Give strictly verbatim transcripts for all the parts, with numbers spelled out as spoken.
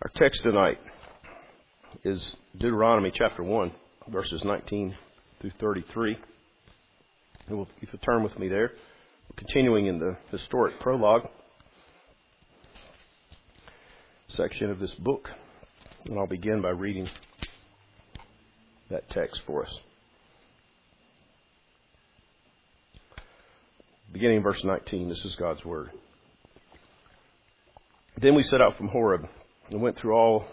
Our text tonight is Deuteronomy chapter one, verses nineteen through thirty-three. And we'll, if you turn with me there, we're continuing in the historic prologue section of this book. And I'll begin by reading that text for us. Beginning in verse nineteen, this is God's word. Then we set out from Horeb and went through all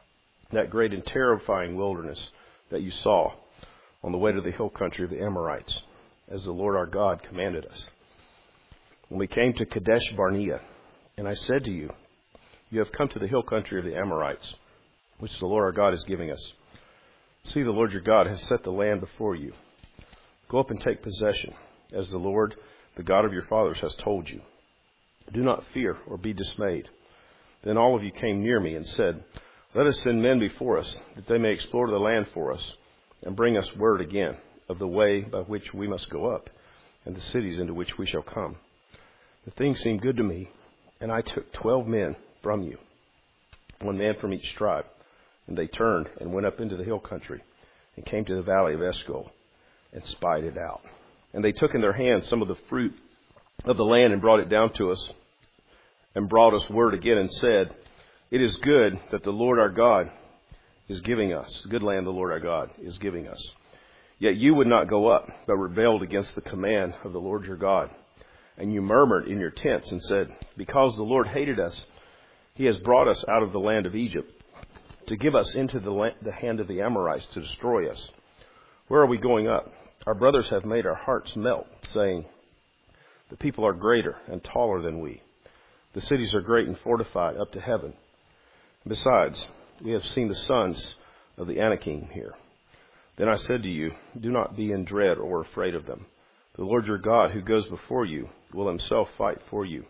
that great and terrifying wilderness that you saw on the way to the hill country of the Amorites, as the Lord our God commanded us. When we came to Kadesh Barnea, and I said to you, you have come to the hill country of the Amorites, which the Lord our God is giving us. See, the Lord your God has set the land before you. Go up and take possession, as the Lord, the God of your fathers, has told you. Do not fear or be dismayed. Then all of you came near me and said, let us send men before us, that they may explore the land for us, and bring us word again of the way by which we must go up, and the cities into which we shall come. The thing seemed good to me, and I took twelve men from you, one man from each tribe. And they turned and went up into the hill country, and came to the valley of Eshcol, and spied it out. And they took in their hands some of the fruit of the land, and brought it down to us, and brought us word again, and said, it is good that the Lord our God is giving us, good land the Lord our God is giving us. Yet you would not go up, but rebelled against the command of the Lord your God. And you murmured in your tents and said, because the Lord hated us, he has brought us out of the land of Egypt to give us into the, land, the hand of the Amorites to destroy us. Where are we going up? Our brothers have made our hearts melt, saying, the people are greater and taller than we. The cities are great and fortified up to heaven. Besides, we have seen the sons of the Anakim here. Then I said to you, do not be in dread or afraid of them. The Lord your God, who goes before you, will himself fight for you,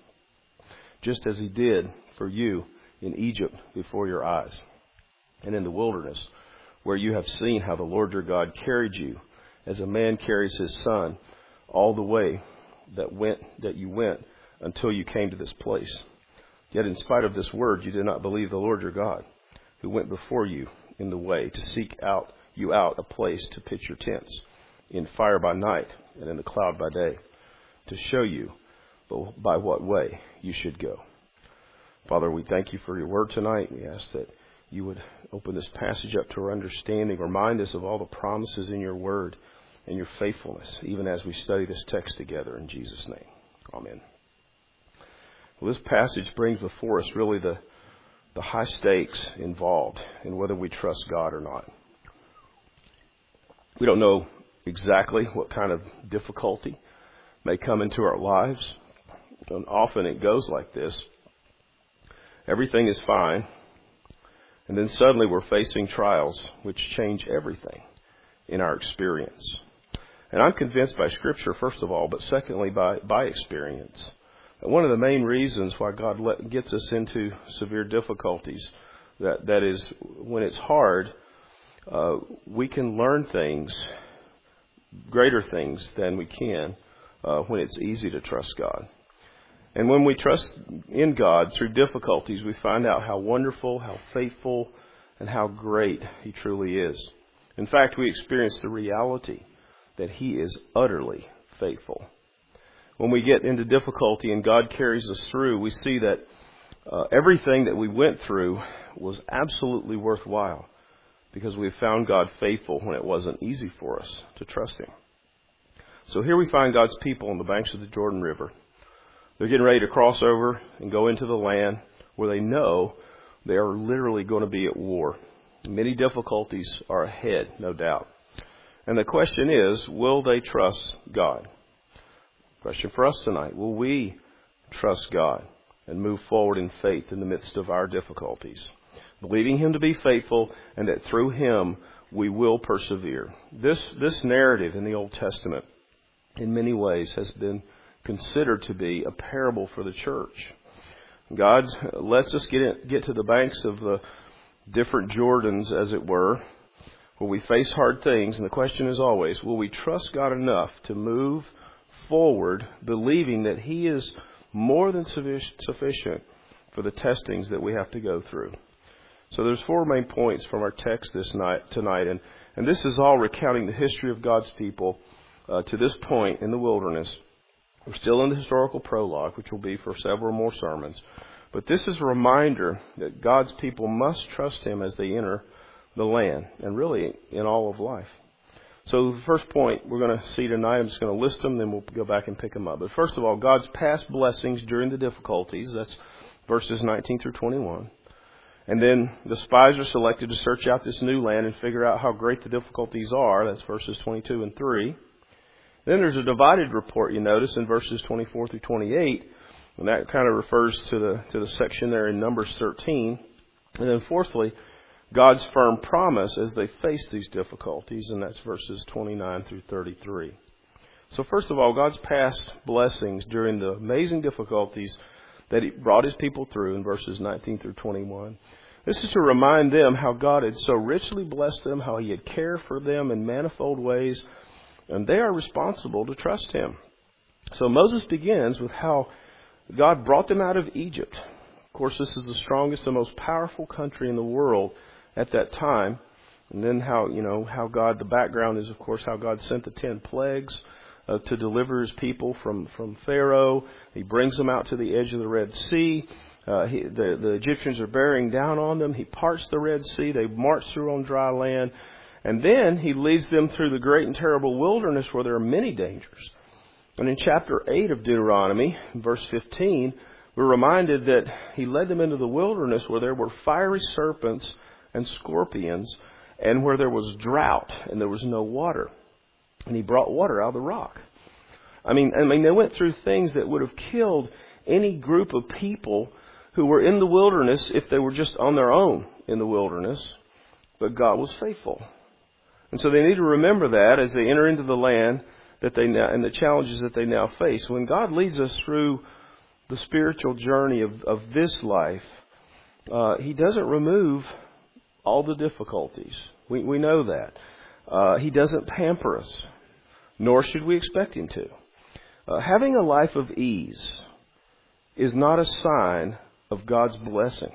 just as he did for you in Egypt before your eyes, and in the wilderness, where you have seen how the Lord your God carried you, as a man carries his son, all the way that went that you went until you came to this place. Yet in spite of this word, you did not believe the Lord your God, who went before you in the way to seek out you out a place to pitch your tents, in fire by night and in the cloud by day, to show you by what way you should go. Father, we thank you for your word tonight. We ask that you would open this passage up to our understanding, remind us of all the promises in your word and your faithfulness, even as we study this text together. In Jesus' name, amen. Well, this passage brings before us really the, the high stakes involved in whether we trust God or not. We don't know exactly what kind of difficulty may come into our lives. And often it goes like this. Everything is fine, and then suddenly we're facing trials which change everything in our experience. And I'm convinced by Scripture, first of all, but secondly by, by experience. One of the main reasons why God let, gets us into severe difficulties, that, that is, when it's hard, uh, we can learn things, greater things than we can uh, when it's easy to trust God. And when we trust in God through difficulties, we find out how wonderful, how faithful, and how great He truly is. In fact, we experience the reality that He is utterly faithful. When we get into difficulty and God carries us through, we see that uh, everything that we went through was absolutely worthwhile, because we found God faithful when it wasn't easy for us to trust Him. So here we find God's people on the banks of the Jordan River. They're getting ready to cross over and go into the land where they know they are literally going to be at war. Many difficulties are ahead, no doubt. And the question is, will they trust God? Question for us tonight. Will we trust God and move forward in faith in the midst of our difficulties, believing Him to be faithful and that through Him we will persevere? This, this narrative in the Old Testament in many ways has been considered to be a parable for the church. God lets us get in, get to the banks of the different Jordans, as it were, where we face hard things. And the question is always, will we trust God enough to move forward, believing that He is more than sufficient for the testings that we have to go through? So there's four main points from our text this night tonight, and, and this is all recounting the history of God's people uh, to this point in the wilderness. We're still in the historical prologue, which will be for several more sermons. But this is a reminder that God's people must trust Him as they enter the land, and really in all of life. So the first point we're going to see tonight, I'm just going to list them, then we'll go back and pick them up. But first of all, God's past blessings during the difficulties. That's verses nineteen through twenty-one. And then the spies are selected to search out this new land and figure out how great the difficulties are. That's verses twenty-two and three. Then there's a divided report, you notice, in verses twenty-four through twenty-eight. And that kind of refers to the to the section there in Numbers thirteen. And then fourthly, God's firm promise as they face these difficulties, and that's verses twenty-nine through thirty-three. So first of all, God's past blessings during the amazing difficulties that He brought His people through in verses nineteen through twenty-one. This is to remind them how God had so richly blessed them, how He had cared for them in manifold ways, and they are responsible to trust Him. So Moses begins with how God brought them out of Egypt. Of course, this is the strongest and most powerful country in the world at that time. And then how, you know, how God, the background is, of course, how God sent the ten plagues uh, to deliver His people from, from Pharaoh. He brings them out to the edge of the Red Sea. Uh, he, the, the Egyptians are bearing down on them. He parts the Red Sea. They march through on dry land. And then He leads them through the great and terrible wilderness where there are many dangers. And in chapter eight of Deuteronomy, verse fifteen, we're reminded that He led them into the wilderness where there were fiery serpents and scorpions, and where there was drought and there was no water. And He brought water out of the rock. I mean, I mean, they went through things that would have killed any group of people who were in the wilderness if they were just on their own in the wilderness. But God was faithful. And so they need to remember that as they enter into the land that they now, and the challenges that they now face. When God leads us through the spiritual journey of, of this life, uh, He doesn't remove all the difficulties. We, we know that. Uh, he doesn't pamper us, nor should we expect Him to. Uh, having a life of ease is not a sign of God's blessing,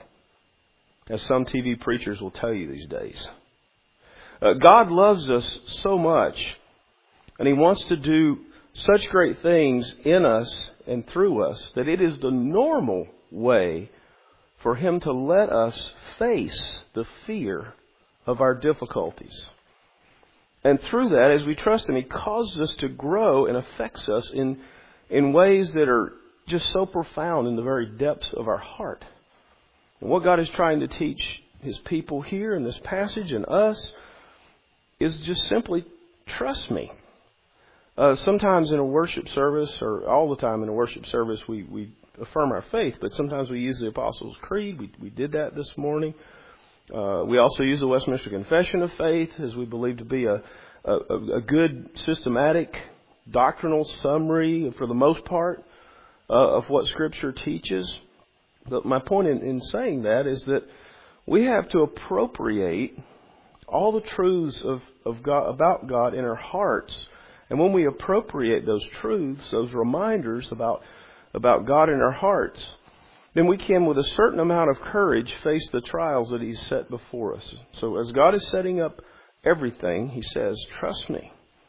as some T V preachers will tell you these days. Uh, God loves us so much, and He wants to do such great things in us and through us, that it is the normal way for Him to let us face the fear of our difficulties. And through that, as we trust Him, He causes us to grow and affects us in, in ways that are just so profound in the very depths of our heart. And what God is trying to teach His people here in this passage and us is just simply trust me. Uh, sometimes in a worship service, or all the time in a worship service, we, we affirm our faith, but sometimes we use the Apostles' Creed. We, we did that this morning. Uh, we also use the Westminster Confession of Faith, as we believe to be a, a, a good systematic doctrinal summary, for the most part, uh, of what Scripture teaches. But my point in, in saying that is that we have to appropriate all the truths of, of God, about God in our hearts. And when we appropriate those truths, those reminders about, about God in our hearts, then we can, with a certain amount of courage, face the trials that He's set before us. So as God is setting up everything, He says, trust me.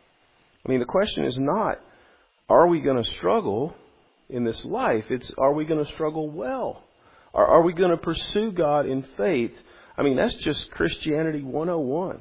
I mean, the question is not, are we going to struggle in this life? It's, are we going to struggle well? Or are we going to pursue God in faith? I mean, that's just Christianity one oh one.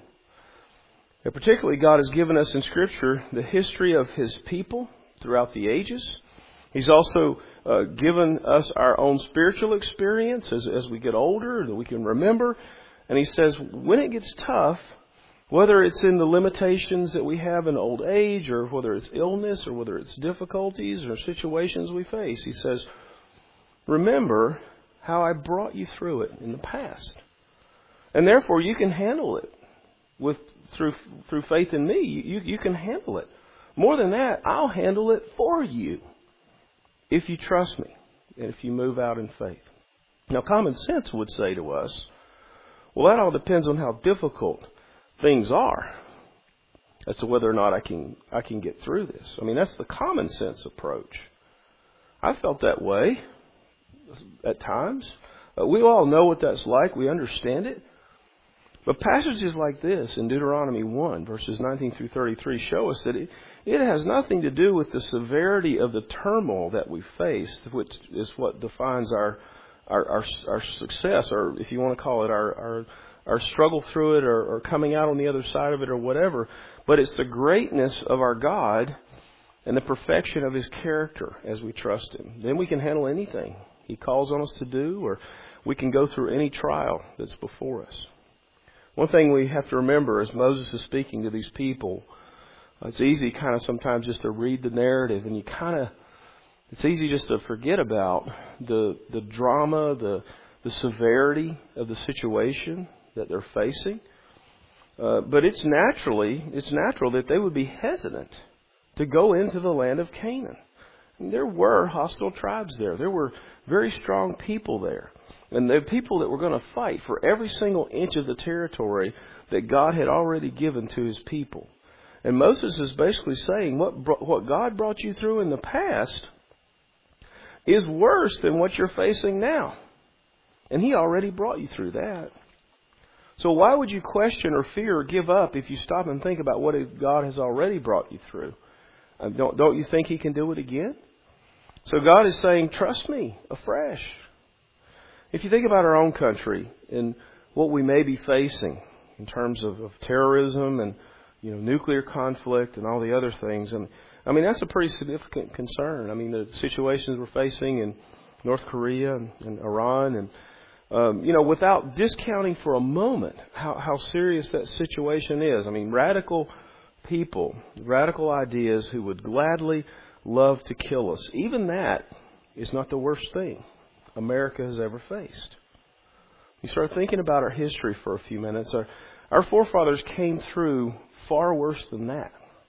And particularly, God has given us in Scripture the history of His people throughout the ages. He's also uh, given us our own spiritual experience as, as we get older, that we can remember. And He says, when it gets tough, whether it's in the limitations that we have in old age, or whether it's illness, or whether it's difficulties or situations we face, He says, remember how I brought you through it in the past. And therefore, you can handle it with through through faith in me. You, you can handle it. More than that, I'll handle it for you if you trust me and if you move out in faith. Now, common sense would say to us, well, that all depends on how difficult things are as to whether or not I can I can get through this. I mean, that's the common sense approach. I felt that way at times. Uh, we all know what that's like. We understand it. But passages like this in Deuteronomy one, verses nineteen through thirty-three, show us that it, it has nothing to do with the severity of the turmoil that we face, which is what defines our our our, our success, or if you want to call it our our, our struggle through it, or, or coming out on the other side of it, or whatever. But it's the greatness of our God and the perfection of His character as we trust Him. Then we can handle anything He calls on us to do, or we can go through any trial that's before us. One thing we have to remember as Moses is speaking to these people, it's easy kind of sometimes just to read the narrative, and you kind of, it's easy just to forget about the the drama, the the severity of the situation that they're facing. Uh, but it's naturally, it's natural that they would be hesitant to go into the land of Canaan. And there were hostile tribes there. There were very strong people there. And the people that were going to fight for every single inch of the territory that God had already given to His people. And Moses is basically saying what what God brought you through in the past is worse than what you're facing now. And He already brought you through that. So why would you question or fear or give up if you stop and think about what God has already brought you through? Uh, don't, don't you think He can do it again? So God is saying, trust me afresh. If you think about our own country and what we may be facing in terms of, of terrorism and, you know, nuclear conflict and all the other things, and I mean, that's a pretty significant concern. I mean, the situations we're facing in North Korea and, and Iran, and um, you know, without discounting for a moment how, how serious that situation is. I mean, radical people, radical ideas who would gladly love to kill us. Even that is not the worst thing America has ever faced. You start thinking about our history for a few minutes. Our, our forefathers came through far worse than that.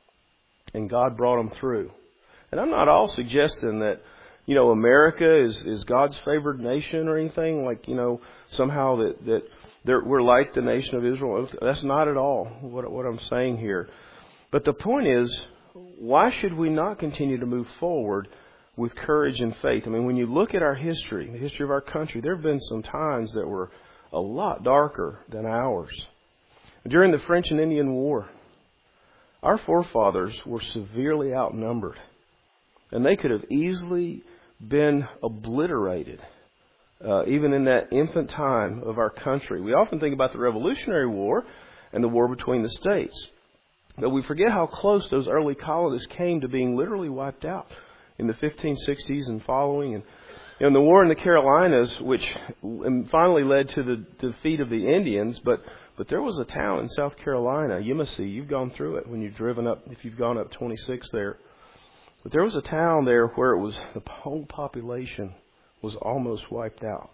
And God brought them through. And I'm not all suggesting that, you know, America is, is God's favored nation or anything. Like, you know, somehow that, that they're, we're like the nation of Israel. That's not at all what, what I'm saying here. But the point is, why should we not continue to move forward with courage and faith? I mean, when you look at our history, the history of our country, there have been some times that were a lot darker than ours. During the French and Indian War, our forefathers were severely outnumbered. And they could have easily been obliterated, uh, even in that infant time of our country. We often think about the Revolutionary War and the war between the states. But we forget how close those early colonists came to being literally wiped out in the fifteen sixties and following. And you know, the war in the Carolinas, which finally led to the defeat of the Indians, but but there was a town in South Carolina, Yemassee. You've gone through it when you've driven up, if you've gone up twenty-six there. But there was a town there where it was the whole population was almost wiped out.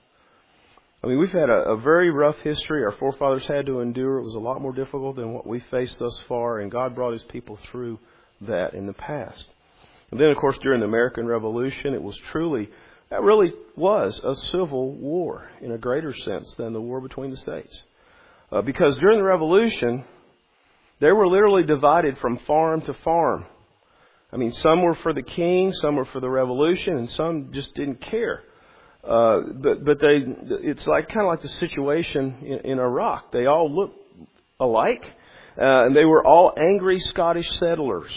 I mean, we've had a, a very rough history. Our forefathers had to endure. It was a lot more difficult than what we faced thus far, and God brought His people through that in the past. And then, of course, during the American Revolution, it was truly, that really was a civil war in a greater sense than the war between the states. Uh, because during the Revolution, they were literally divided from farm to farm. I mean, some were for the king, some were for the revolution, and some just didn't care. Uh, but but they, it's like kind of like the situation in, in Iraq. They all looked alike, uh, and they were all angry Scottish settlers.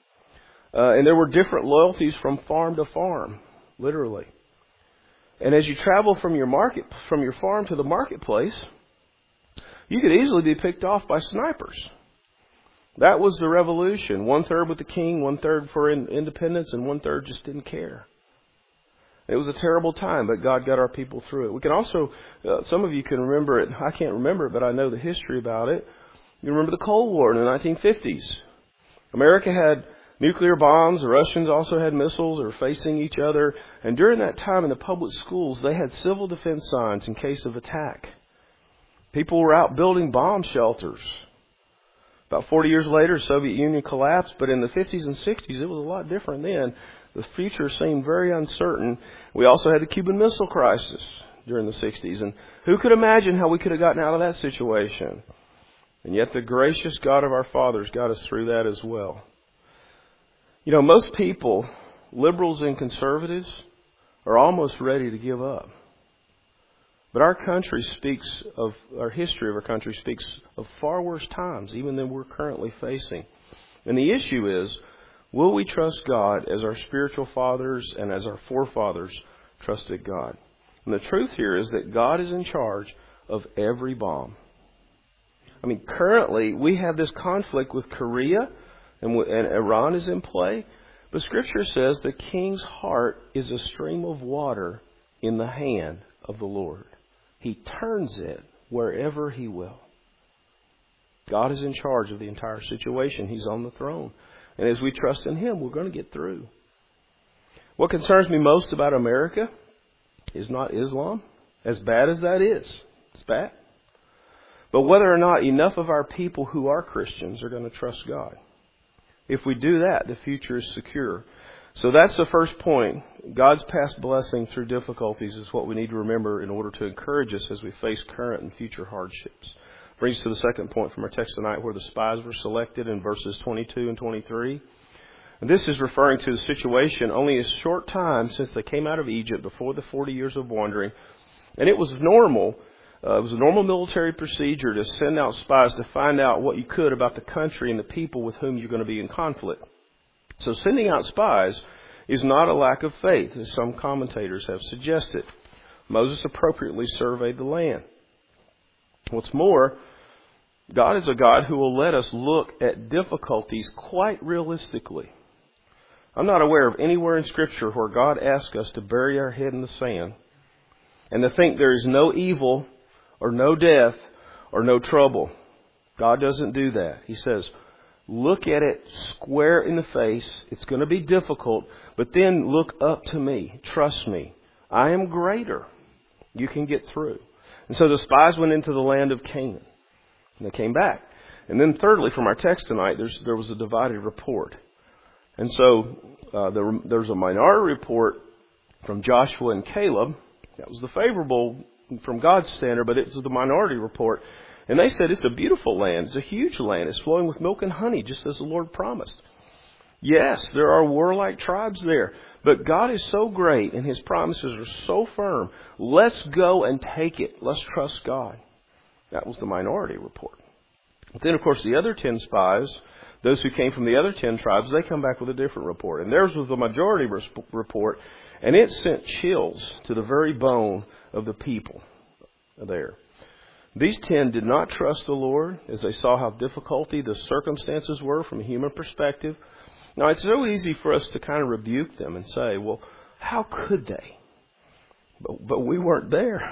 Uh, and there were different loyalties from farm to farm, literally. And as you travel from your market, from your farm to the marketplace, you could easily be picked off by snipers. That was the revolution. One third with the king, one third for in, independence, and one third just didn't care. It was a terrible time, but God got our people through it. We can also, uh, some of you can remember it. I can't remember it, but I know the history about it. You remember the Cold War in the nineteen fifties. America had nuclear bombs. The Russians also had missiles. They were facing each other. And during that time in the public schools, they had civil defense signs in case of attack. People were out building bomb shelters. About forty years later, the Soviet Union collapsed. But in the fifties and sixties, it was a lot different then. The future seemed very uncertain. We also had the Cuban Missile Crisis during the sixties. And who could imagine how we could have gotten out of that situation? And yet the gracious God of our fathers got us through that as well. You know, most people, liberals and conservatives, are almost ready to give up. But our country speaks of, our history of our country speaks of far worse times, even than we're currently facing. And the issue is, will we trust God as our spiritual fathers and as our forefathers trusted God? And the truth here is that God is in charge of every bomb. I mean, currently we have this conflict with Korea and, and Iran is in play. But Scripture says the king's heart is a stream of water in the hand of the Lord. He turns it wherever He will. God is in charge of the entire situation. He's on the throne. And as we trust in Him, we're going to get through. What concerns me most about America is not Islam, as bad as that is. It's bad. But whether or not enough of our people who are Christians are going to trust God. If we do that, the future is secure. So that's the first point. God's past blessing through difficulties is what we need to remember in order to encourage us as we face current and future hardships. Brings us to the second point from our text tonight, where the spies were selected in verses twenty-two and twenty-three. And this is referring to the situation only a short time since they came out of Egypt, before the forty years of wandering. And it was normal, uh, it was a normal military procedure to send out spies to find out what you could about the country and the people with whom you're going to be in conflict. So sending out spies is not a lack of faith, as some commentators have suggested. Moses appropriately surveyed the land. What's more, God is a God who will let us look at difficulties quite realistically. I'm not aware of anywhere in Scripture where God asks us to bury our head in the sand and to think there is no evil or no death or no trouble. God doesn't do that. He says, look at it square in the face. It's going to be difficult, but then look up to me. Trust me. I am greater. You can get through. And so the spies went into the land of Canaan, and they came back. And then thirdly, from our text tonight, there's, there was a divided report. And so uh, there, there's a minority report from Joshua and Caleb. That was the favorable from God's standard, but it was the minority report. And they said it's a beautiful land. It's a huge land. It's flowing with milk and honey, just as the Lord promised. Yes, there are warlike tribes there, but God is so great and His promises are so firm. Let's go and take it. Let's trust God. That was the minority report. But then, of course, the other ten spies, those who came from the other ten tribes, they come back with a different report. And theirs was the majority report, and it sent chills to the very bone of the people there. These ten did not trust the Lord as they saw how difficulty the circumstances were from a human perspective. Now, it's so easy for us to kind of rebuke them and say, well, how could they? But, but we weren't there.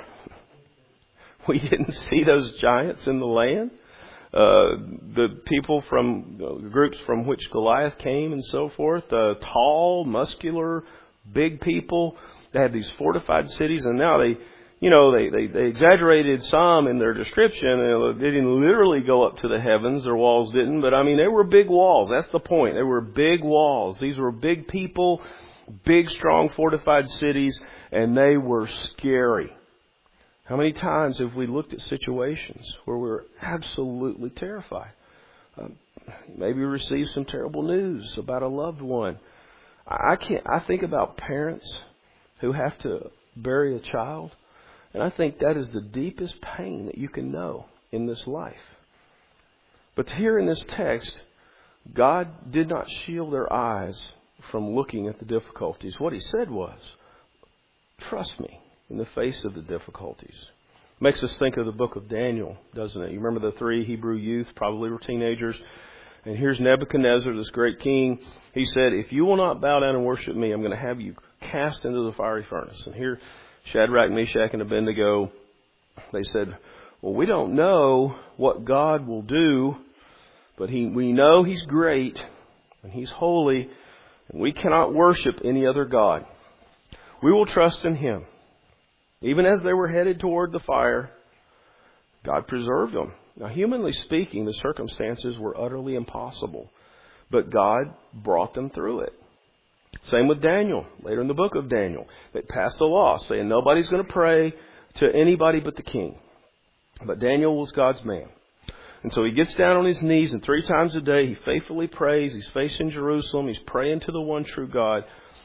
We didn't see those giants in the land. Uh, the people from uh, groups from which Goliath came and so forth, uh, tall, muscular, big people. They had these fortified cities, and now they, you know, they, they, they exaggerated some in their description. They didn't literally go up to the heavens. Their walls didn't. But, I mean, they were big walls. That's the point. They were big walls. These were big people, big, strong, fortified cities, and they were scary. How many times have we looked at situations where we're absolutely terrified? Um, maybe we received some terrible news about a loved one. I can't. I think about parents who have to bury a child, and I think that is the deepest pain that you can know in this life. But here in this text, God did not shield their eyes from looking at the difficulties. What He said was, trust me in the face of the difficulties. Makes us think of the book of Daniel, doesn't it? You remember the three Hebrew youth, probably were teenagers. And here's Nebuchadnezzar, this great king. He said, if you will not bow down and worship me, I'm going to have you cast into the fiery furnace. And here, Shadrach, Meshach, and Abednego, they said, well, we don't know what God will do, but he, we know He's great and He's holy, and we cannot worship any other God. We will trust in Him. Even as they were headed toward the fire, God preserved them. Now, humanly speaking, the circumstances were utterly impossible, but God brought them through it. Same with Daniel. Later in the book of Daniel, they passed a law saying nobody's going to pray to anybody but the king. But Daniel was God's man. And so he gets down on his knees, and three times a day he faithfully prays. He's facing Jerusalem. He's praying to the one true God.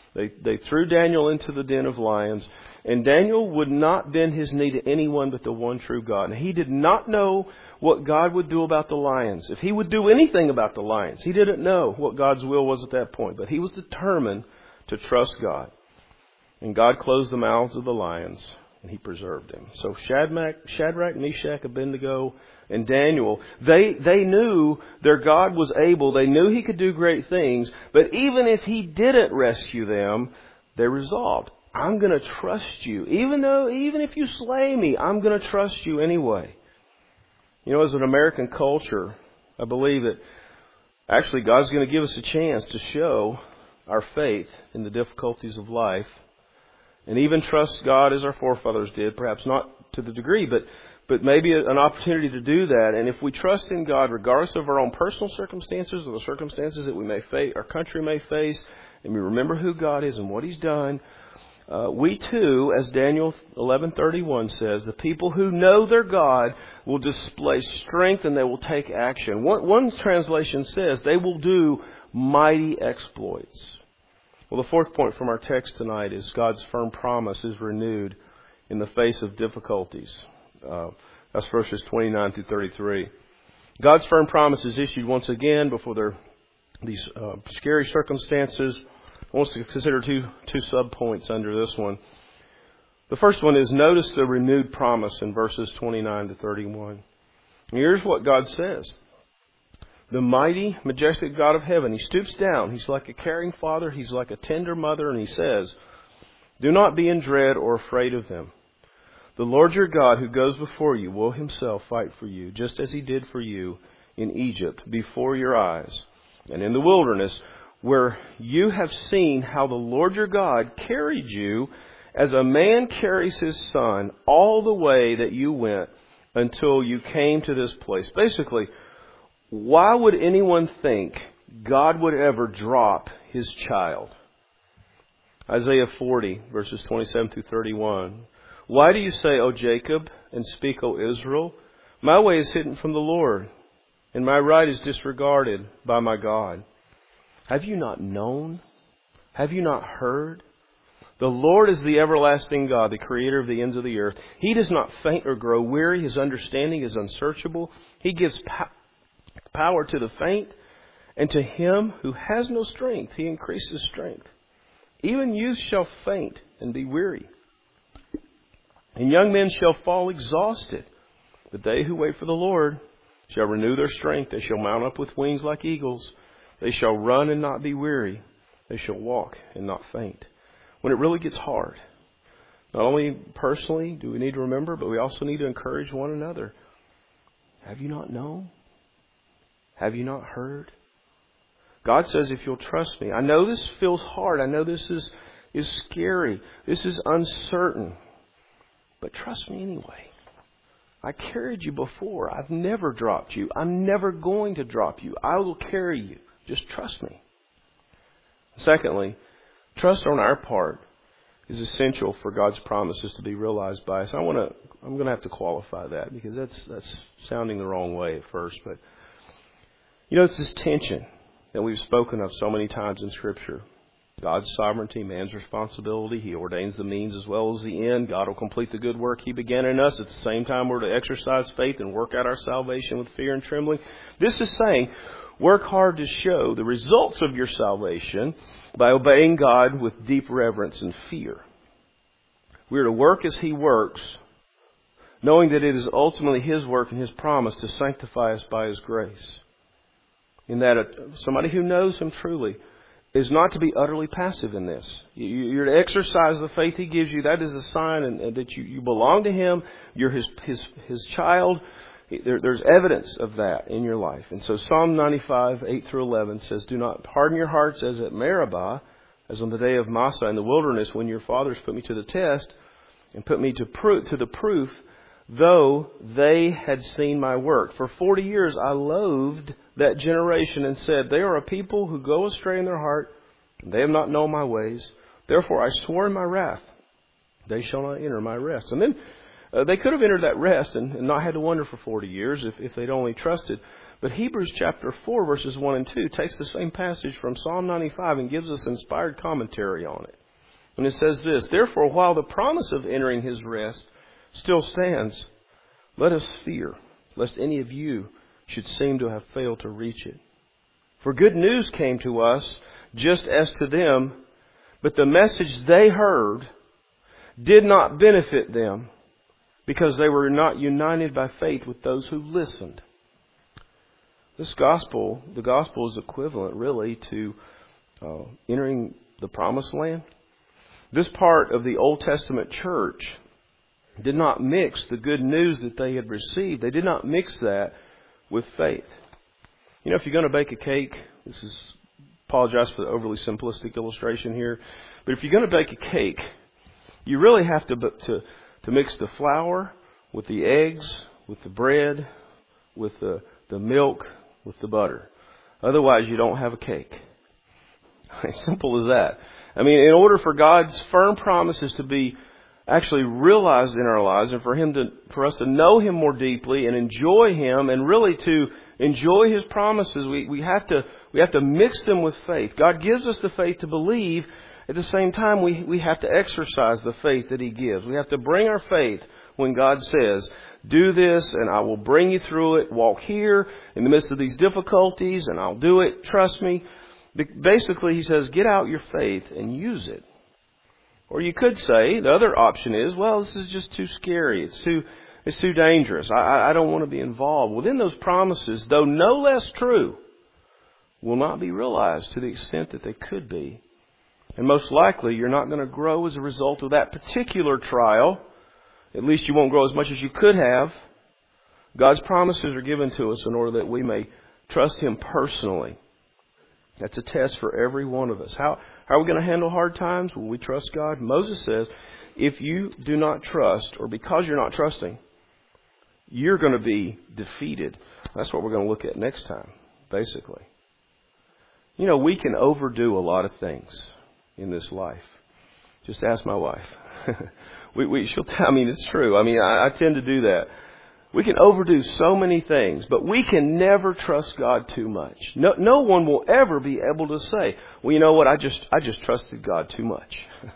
They, they threw Daniel into the den of lions, and Daniel would not bend his knee to anyone but the one true God. And he did not know what God would do about the lions. If he would do anything about the lions, he didn't know what God's will was at that point. But he was determined to trust God. And God closed the mouths of the lions, and he preserved them. So Shadrach, Shadrach, Meshach, Abednego, and Daniel, they, they knew their God was able. They knew he could do great things. But even if he didn't rescue them, they resolved, I'm going to trust you. Even though, even if you slay me, I'm going to trust you anyway. You know, as an American culture, I believe that actually God's going to give us a chance to show our faith in the difficulties of life and even trust God as our forefathers did, perhaps not to the degree, but but maybe an opportunity to do that. And if we trust in God, regardless of our own personal circumstances or the circumstances that we may face, our country may face, and we remember who God is and what He's done, uh, we too, as Daniel eleven thirty-one says, the people who know their God will display strength and they will take action. One, one translation says they will do mighty exploits. Well, the fourth point from our text tonight is God's firm promise is renewed in the face of difficulties. Uh, that's verses twenty-nine through thirty-three. God's firm promise is issued once again before there these uh, scary circumstances. I want us to consider two two subpoints under this one. The first one is notice the renewed promise in verses twenty-nine to thirty-one. And here's what God says. The mighty, majestic God of heaven, He stoops down. He's like a caring father. He's like a tender mother. And He says, do not be in dread or afraid of them. The Lord your God who goes before you will Himself fight for you, just as He did for you in Egypt before your eyes and in the wilderness, where you have seen how the Lord your God carried you as a man carries his son all the way that you went until you came to this place. Basically, why would anyone think God would ever drop His child? Isaiah forty, verses twenty-seven through thirty-one. Why do you say, O Jacob, and speak, O Israel? My way is hidden from the Lord, and my right is disregarded by my God. Have you not known? Have you not heard? The Lord is the everlasting God, the creator of the ends of the earth. He does not faint or grow weary. His understanding is unsearchable. He gives power. Power to the faint, and to him who has no strength, He increases strength. Even youth shall faint and be weary, and young men shall fall exhausted. But they who wait for the Lord shall renew their strength. They shall mount up with wings like eagles. They shall run and not be weary. They shall walk and not faint. When it really gets hard, not only personally do we need to remember, but we also need to encourage one another. Have you not known? Have you not heard? God says, if you'll trust me. I know this feels hard. I know this is, is scary. This is uncertain. But trust me anyway. I carried you before. I've never dropped you. I'm never going to drop you. I will carry you. Just trust me. Secondly, trust on our part is essential for God's promises to be realized by us. I want to. I'm going to have to qualify that because that's that's sounding the wrong way at first, but. You know, it's this tension that we've spoken of so many times in Scripture. God's sovereignty, man's responsibility. He ordains the means as well as the end. God will complete the good work He began in us. At the same time, we're to exercise faith and work out our salvation with fear and trembling. This is saying, work hard to show the results of your salvation by obeying God with deep reverence and fear. We are to work as He works, knowing that it is ultimately His work and His promise to sanctify us by His grace. In that somebody who knows Him truly is not to be utterly passive in this. You're to exercise the faith He gives you. That is a sign and, and that you, you belong to Him. You're His His, his child. There, there's evidence of that in your life. And so Psalm ninety-five, eight through eleven says, do not harden your hearts as at Meribah, as on the day of Massah in the wilderness when your fathers put me to the test and put me to, pro- to the proof, though they had seen my work. For forty years I loathed that generation and said, they are a people who go astray in their heart, and they have not known my ways. Therefore I swore in my wrath, they shall not enter my rest. And then Uh, they could have entered that rest and, and not had to wonder for forty years if, if they'd only trusted. But Hebrews chapter four, verses one and two takes the same passage from Psalm ninety-five and gives us inspired commentary on it. And it says this, "Therefore, while the promise of entering his rest still stands, let us fear, lest any of you should seem to have failed to reach it. For good news came to us, just as to them, but the message they heard did not benefit them, because they were not united by faith with those who listened." This gospel, the gospel is equivalent really to uh, entering the promised land. This part of the Old Testament church did not mix the good news that they had received. They did not mix that with faith. You know, if you're going to bake a cake, this is, apologize for the overly simplistic illustration here, but if you're going to bake a cake, you really have to, to, to mix the flour with the eggs, with the bread, with the, the milk, with the butter. Otherwise, you don't have a cake. As simple as that. I mean, in order for God's firm promises to be actually realized in our lives, and for Him to, for us to know Him more deeply and enjoy Him, and really to enjoy His promises, we, we have to we have to mix them with faith. God gives us the faith to believe. At the same time, we, we have to exercise the faith that He gives. We have to bring our faith when God says, "Do this and I will bring you through it. Walk here in the midst of these difficulties and I'll do it. Trust me." Basically, He says, get out your faith and use it. Or you could say, the other option is, well, this is just too scary. It's too, it's too dangerous. I, I don't want to be involved. Well, then those promises, though no less true, will not be realized to the extent that they could be. And most likely, you're not going to grow as a result of that particular trial. At least you won't grow as much as you could have. God's promises are given to us in order that we may trust Him personally. That's a test for every one of us. How, how are we going to handle hard times? Will we trust God? Moses says, if you do not trust, or because you're not trusting, you're going to be defeated. That's what we're going to look at next time, basically. You know, we can overdo a lot of things in this life. Just ask my wife. we, we, she'll tell, I mean, it's true. I mean, I, I tend to do that. We can overdo so many things, but we can never trust God too much. No, no one will ever be able to say, well, you know what, I just, I just trusted God too much.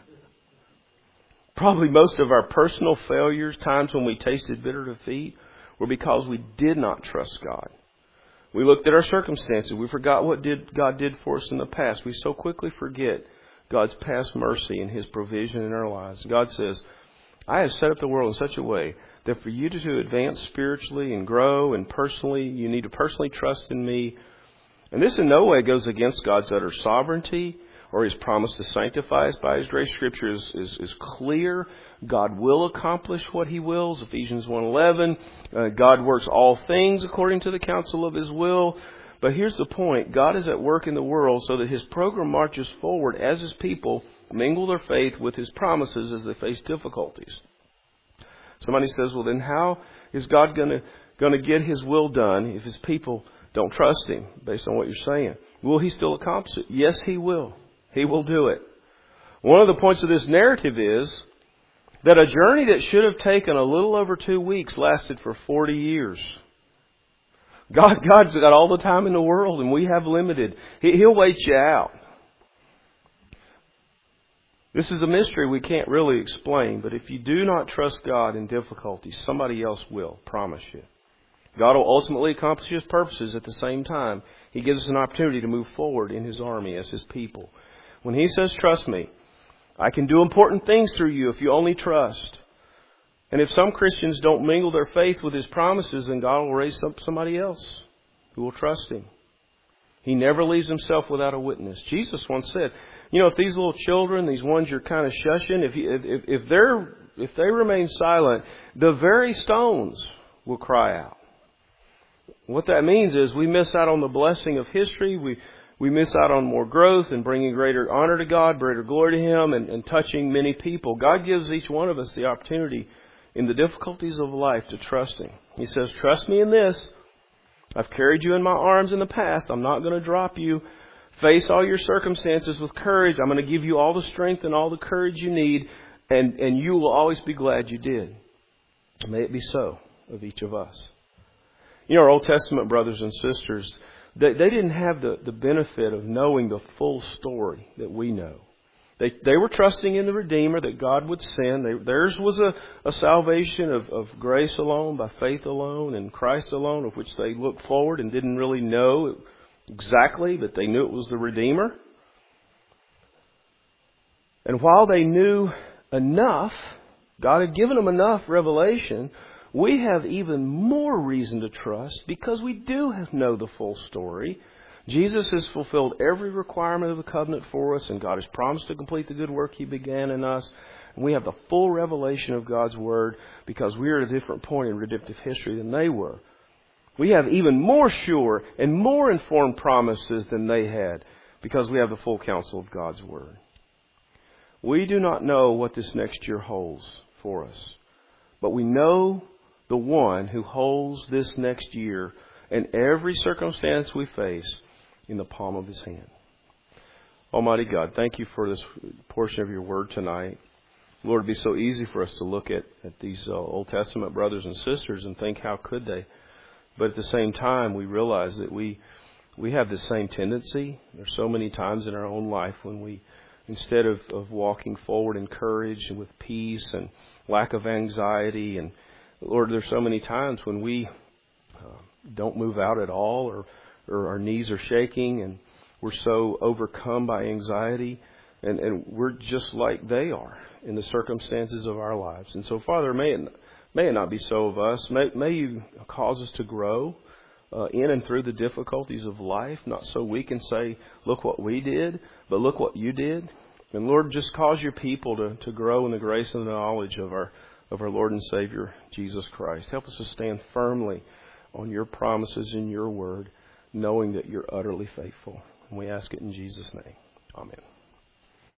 Probably most of our personal failures, times when we tasted bitter defeat, were because we did not trust God. We looked at our circumstances. We forgot what did God did for us in the past. We so quickly forget God's past mercy and His provision in our lives. God says, I have set up the world in such a way that for you to, to advance spiritually and grow and personally, you need to personally trust in me. And this in no way goes against God's utter sovereignty or His promise to sanctify us by His grace. Scripture is, is, is clear. God will accomplish what He wills. Ephesians one eleven. Uh, God works all things according to the counsel of His will. But here's the point. God is at work in the world so that His program marches forward as His people mingle their faith with His promises as they face difficulties. Somebody says, well, then how is God going to going to get His will done if His people don't trust Him, based on what you're saying? Will He still accomplish it? Yes, He will. He will do it. One of the points of this narrative is that a journey that should have taken a little over two weeks lasted for forty years. God, God's got all the time in the world, and we have limited. He, he'll wait you out. This is a mystery we can't really explain, but if you do not trust God in difficulties, somebody else will, promise you. God will ultimately accomplish His purposes at the same time. He gives us an opportunity to move forward in His army as His people. When He says, trust me, I can do important things through you if you only trust. And if some Christians don't mingle their faith with His promises, then God will raise up somebody else who will trust Him. He never leaves Himself without a witness. Jesus once said, you know, if these little children, these ones you're kind of shushing, if, you, if, if, they're, if they remain silent, the very stones will cry out. What that means is we miss out on the blessing of history. We we miss out on more growth and bringing greater honor to God, greater glory to Him, and, and touching many people. God gives each one of us the opportunity in the difficulties of life to trust Him. He says, trust me in this. I've carried you in my arms in the past. I'm not going to drop you. Face all your circumstances with courage. I'm going to give you all the strength and all the courage you need, and, and you will always be glad you did. May it be so of each of us. You know, our Old Testament brothers and sisters, they, they didn't have the, the benefit of knowing the full story that we know. They they were trusting in the Redeemer that God would send. They, theirs was a, a salvation of, of grace alone, by faith alone, and Christ alone, of which they looked forward and didn't really know exactly, but they knew it was the Redeemer. And while they knew enough, God had given them enough revelation, we have even more reason to trust because we do have, know the full story. Jesus has fulfilled every requirement of the covenant for us, and God has promised to complete the good work He began in us. And we have the full revelation of God's Word because we are at a different point in redemptive history than they were. We have even more sure and more informed promises than they had because we have the full counsel of God's Word. We do not know what this next year holds for us, but we know the one who holds this next year and every circumstance we face in the palm of His hand. Almighty God, thank You for this portion of Your Word tonight. Lord, it'd be so easy for us to look at, at these uh, Old Testament brothers and sisters and think, how could they? But at the same time, we realize that we we have the same tendency. There's so many times in our own life when we, instead of, of walking forward in courage and with peace and lack of anxiety, and Lord, there's so many times when we uh, don't move out at all, or or our knees are shaking and we're so overcome by anxiety, and, and we're just like they are in the circumstances of our lives. And so, Father, may it, may it not be so of us. May, may You cause us to grow uh, in and through the difficulties of life, not so we can say, look what we did, but look what You did. And Lord, just cause Your people to, to grow in the grace and the knowledge of our of our Lord and Savior, Jesus Christ. Help us to stand firmly on Your promises in Your Word, knowing that You're utterly faithful. And we ask it in Jesus' name. Amen.